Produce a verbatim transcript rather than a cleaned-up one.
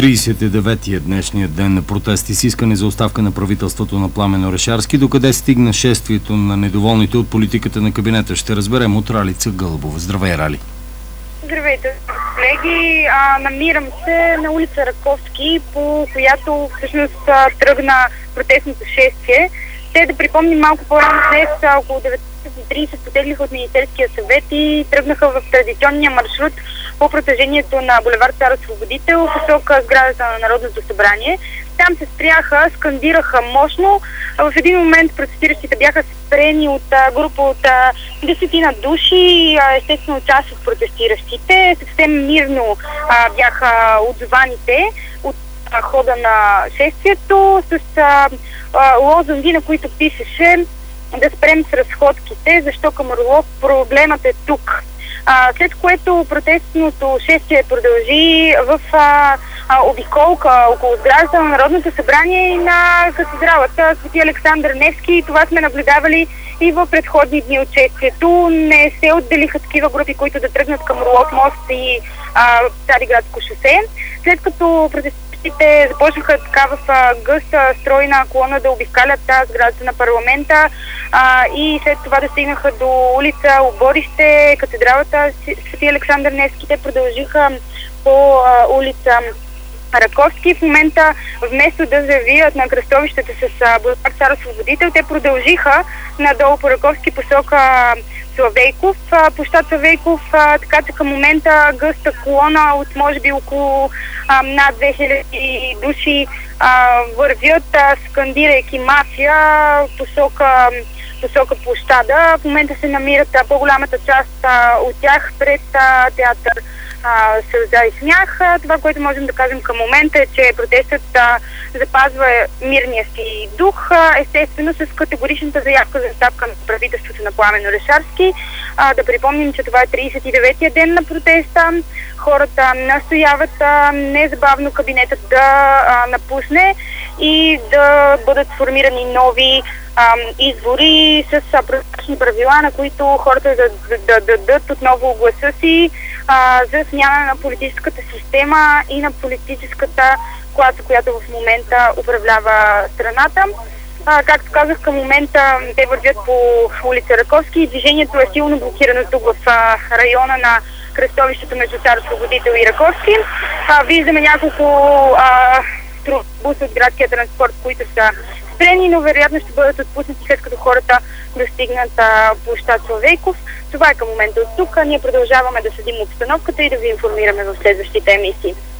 тридесет и деветия днешният ден на протести с искане за оставка на правителството на Пламен Орешарски. Докъде стигна шествието на недоволните от политиката на кабинета, ще разберем от Ралица Гълъбова. Здравей, Рали! Здравейте, колеги! А, намирам се на улица Раковски, по която всъщност тръгна протестното шествие. Те, да припомним, малко по-рано днес, около деветнайсет и тридесет потеглиха от Министерския съвет и тръгнаха в традиционния маршрут по протежението на булевард Цар Освободител, посока сградата на Народното събрание. Там се спряха, скандираха мощно. В един момент протестиращите бяха спрени от а, група от а, десетина души, а, естествено част от протестиращите. Съвсем мирно а, бяха отзованите от а, хода на шествието с а, а, лозунги, на които пишеше да спрем с разходките, защо Камарлов проблемът е тук. А, след което протестното шествие продължи в а, а, обиколка около сградата на Народното събрание и на катедралата Свети Александър Невски. Това сме наблюдавали и в предходни дни от шествието. Не се отделиха такива групи, които да тръгнат към Орлов мост и а, Цариградско шосе. След като протестите започнаха така в а, гъста стройна колона да обикалят сградата на парламента а, и след това да стигнаха до улица Оборище, катедралата Свети Александър Невски, те продължиха по а, улица Раковски. В момента, вместо да завият на кръстовищата с булевард Цар Освободител, те продължиха надолу по Раковски посока Славейков, площад Славейков, а, така че към момента гъста колона от може би около а, над две хиляди души а, вървят, а, скандирайки мафия посока, посока площада. В момента се намират а, по-голямата част а, от тях пред а, театър Сълза и смях. Това, което можем да кажем към момента, е, че протестът а, запазва мирния си дух, а, естествено с категоричната заявка за оставка на правителството на Пламен Орешарски. А, да припомним, че това е тридесет и деветия ден на протеста. Хората настояват а, незабавно кабинетът да а, напусне и да бъдат сформирани нови а, избори с а, прозрачни правила, на които хората да, да, да дадат отново гласа си а, за смяна на политическата система и на политическата класа, която в момента управлява страната. А, както казах, към момента те вървят по улица Раковски и движението е силно блокирано тук в а, района на кръстовището между Цар Освободител и Раковски. А, виждаме няколко а, буса от градския транспорт, които са спрени, но вероятно ще бъдат отпуснати след като хората достигнат а, площад Славейков. Това е към момента от тук. Ние продължаваме да следим обстановката и да ви информираме в следващите емисии.